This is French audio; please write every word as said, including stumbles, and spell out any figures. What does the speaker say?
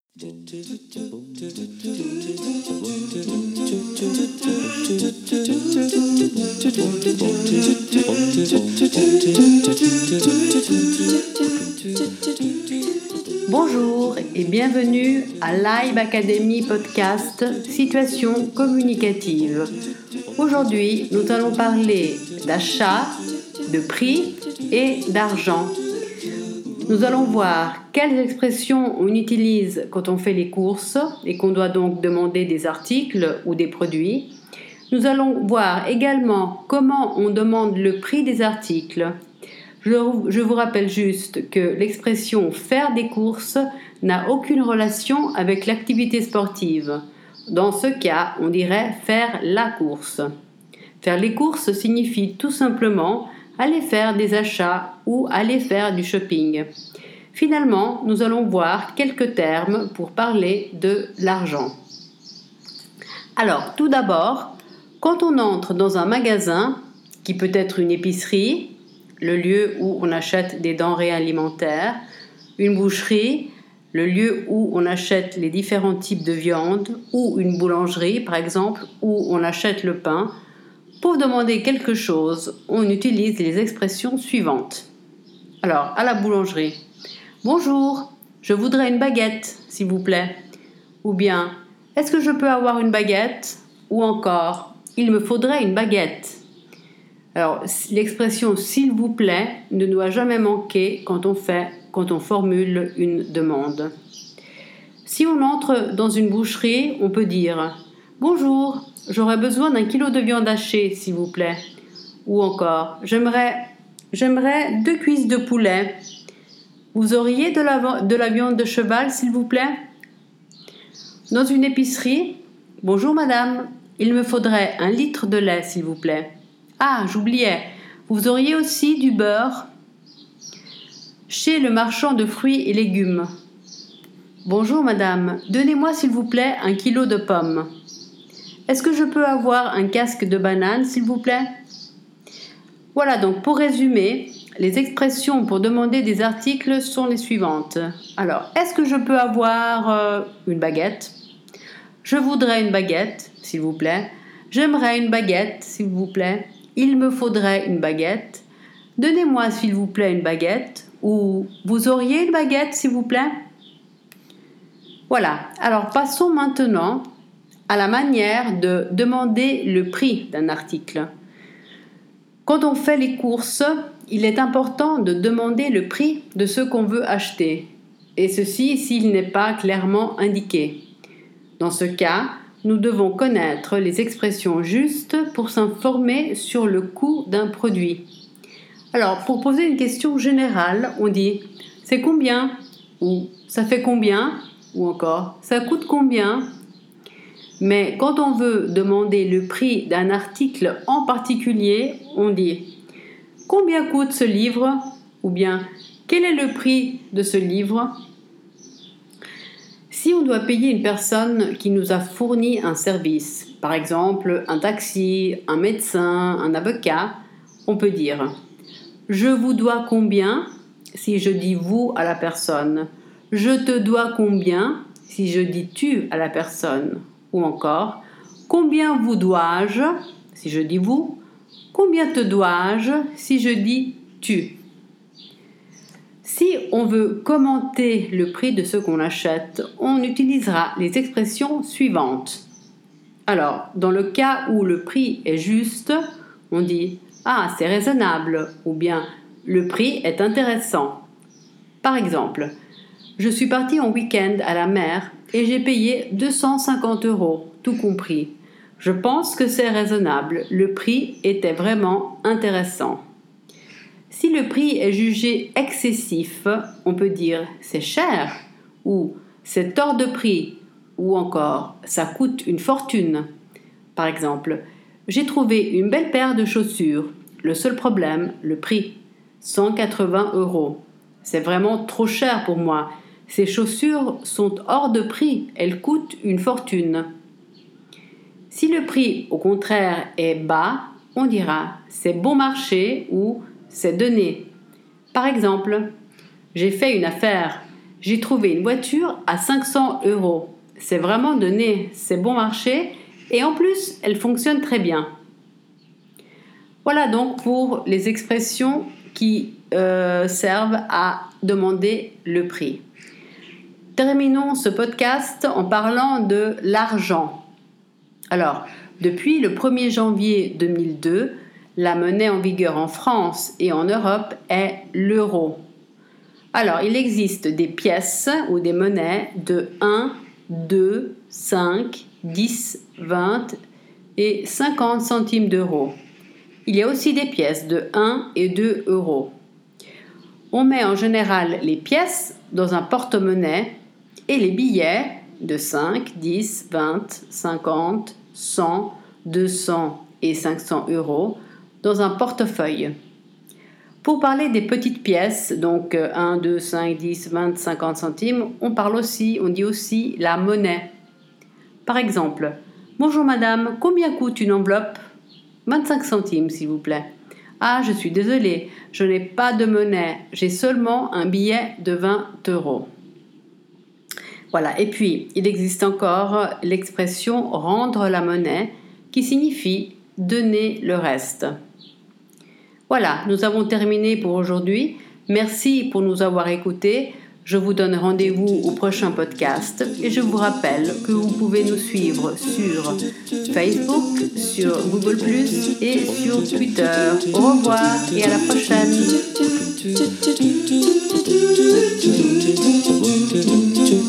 Bonjour et bienvenue à Live Academy Podcast Situation communicative. Aujourd'hui, nous allons parler d'achat, de prix et d'argent. Nous allons voir quelles expressions on utilise quand on fait les courses et qu'on doit donc demander des articles ou des produits. Nous allons voir également comment on demande le prix des articles. Je, je vous rappelle juste que l'expression « faire des courses » n'a aucune relation avec l'activité sportive. Dans ce cas, on dirait « faire la course ». Faire les courses signifie tout simplement aller faire des achats ou aller faire du shopping. Finalement, nous allons voir quelques termes pour parler de l'argent. Alors, tout d'abord, quand on entre dans un magasin, qui peut être une épicerie, le lieu où on achète des denrées alimentaires, une boucherie, le lieu où on achète les différents types de viande, ou une boulangerie, par exemple, où on achète le pain, pour demander quelque chose, on utilise les expressions suivantes. Alors, à la boulangerie, bonjour, je voudrais une baguette, s'il vous plaît. Ou bien, est-ce que je peux avoir une baguette? Ou encore, il me faudrait une baguette. Alors, l'expression s'il vous plaît ne doit jamais manquer quand on fait, quand on formule une demande. Si on entre dans une boucherie, on peut dire bonjour, j'aurais besoin d'un kilo de viande hachée, s'il vous plaît. Ou encore, j'aimerais, j'aimerais deux cuisses de poulet. Vous auriez de la, de la viande de cheval, s'il vous plaît? Dans une épicerie, bonjour madame, il me faudrait un litre de lait, s'il vous plaît. Ah, j'oubliais, vous auriez aussi du beurre? Chez le marchand de fruits et légumes. Bonjour madame, donnez-moi s'il vous plaît un kilo de pommes. Est-ce que je peux avoir un casque de banane, s'il vous plaît? Voilà, donc pour résumer, les expressions pour demander des articles sont les suivantes. Alors, est-ce que je peux avoir euh, une baguette? Je voudrais une baguette, s'il vous plaît. J'aimerais une baguette, s'il vous plaît. Il me faudrait une baguette. Donnez-moi, s'il vous plaît, une baguette. Ou vous auriez une baguette, s'il vous plaît? Voilà, alors passons maintenant à la manière de demander le prix d'un article. Quand on fait les courses, il est important de demander le prix de ce qu'on veut acheter, et ceci s'il n'est pas clairement indiqué. Dans ce cas, nous devons connaître les expressions justes pour s'informer sur le coût d'un produit. Alors, pour poser une question générale, on dit « c'est combien ?» ou « ça fait combien ?» ou encore « ça coûte combien ?» Mais quand on veut demander le prix d'un article en particulier, on dit « combien coûte ce livre ?» ou bien « quel est le prix de ce livre ?» Si on doit payer une personne qui nous a fourni un service, par exemple un taxi, un médecin, un avocat, on peut dire « je vous dois combien ?» si je dis « vous » à la personne, « je te dois combien ?» si je dis « tu » à la personne. Ou encore, combien vous dois-je, si je dis vous, combien te dois-je, si je dis tu. Si on veut commenter le prix de ce qu'on achète, on utilisera les expressions suivantes. Alors, dans le cas où le prix est juste, on dit « ah, c'est raisonnable » ou bien « le prix est intéressant ». Par exemple, je suis partie en week-end à la mer et j'ai payé deux cent cinquante euros, tout compris. Je pense que c'est raisonnable. Le prix était vraiment intéressant. Si le prix est jugé excessif, on peut dire « c'est cher » ou « c'est hors de prix » ou encore « ça coûte une fortune ». Par exemple, j'ai trouvé une belle paire de chaussures. Le seul problème, le prix, cent quatre-vingts euros. C'est vraiment trop cher pour moi. Ces chaussures sont hors de prix, elles coûtent une fortune. Si le prix, au contraire, est bas, on dira « c'est bon marché » ou « c'est donné ». Par exemple, « j'ai fait une affaire, J'ai trouvé une voiture à cinq cents euros. C'est vraiment donné, c'est bon marché et en plus, elle fonctionne très bien. Voilà donc pour les expressions qui euh, servent à demander le prix. Terminons ce podcast en parlant de l'argent. Alors, depuis le premier janvier deux mille deux, la monnaie en vigueur en France et en Europe est l'euro. Alors, il existe des pièces ou des monnaies de un, deux, cinq, dix, vingt et cinquante centimes d'euros. Il y a aussi des pièces de un et deux euros. On met en général les pièces dans un porte-monnaie et les billets de cinq, dix, vingt, cinquante, cent, deux cents et cinq cents euros dans un portefeuille. Pour parler des petites pièces, donc un, deux, cinq, dix, vingt, cinquante centimes, on parle aussi, on dit aussi la monnaie. Par exemple, bonjour madame, combien coûte une enveloppe ? vingt-cinq centimes s'il vous plaît. Ah, je suis désolée, je n'ai pas de monnaie, j'ai seulement un billet de vingt euros. Voilà, et puis il existe encore l'expression rendre la monnaie qui signifie donner le reste. Voilà, nous avons terminé pour aujourd'hui. Merci pour nous avoir écoutés. Je vous donne rendez-vous au prochain podcast et je vous rappelle que vous pouvez nous suivre sur Facebook, sur Google plus, et sur Twitter. Au revoir et à la prochaine.